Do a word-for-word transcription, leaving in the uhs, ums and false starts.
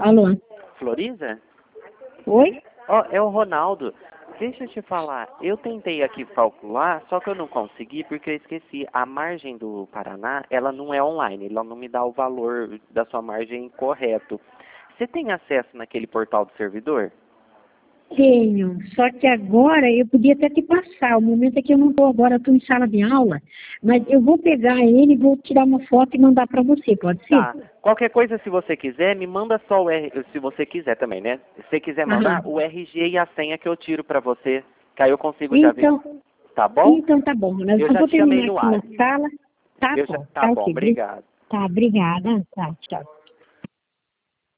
Alô? Floriza? Oi? Ó, é o Ronaldo. Deixa eu te falar, eu tentei aqui calcular, só que eu não consegui porque eu esqueci. A margem do Paraná, ela não é online, ela não me dá o valor da sua margem correto. Você tem acesso naquele portal do servidor? Tenho. Só que agora eu podia até te passar. O momento é que eu não estou agora, estou em sala de aula. Mas eu vou pegar ele, vou tirar uma foto e mandar para você, pode ser? Tá. Qualquer coisa, se você quiser, me manda só o R... Se você quiser também, né? Se você quiser mandar Aham. o R G e a senha que eu tiro pra você, que aí eu consigo já ver. Então, Tá bom? então tá bom. Mas Eu eu já vou te chamei terminar no aqui na ar. sala. Tá Eu já... bom. Tá Tá bom, ok. Bri- obrigado. Tá, obrigada. Tá, tchau.